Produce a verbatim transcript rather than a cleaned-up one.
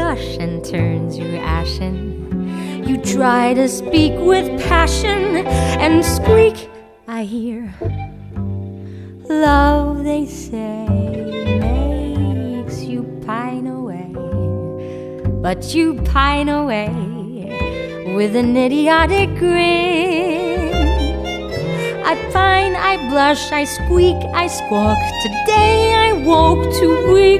blush and turns you ashen. You try to speak with passion and squeak, I hear. Love, they say, makes you pine away, but you pine away with an idiotic grin. I pine, I blush, I squeak, I squawk. Today I woke too weak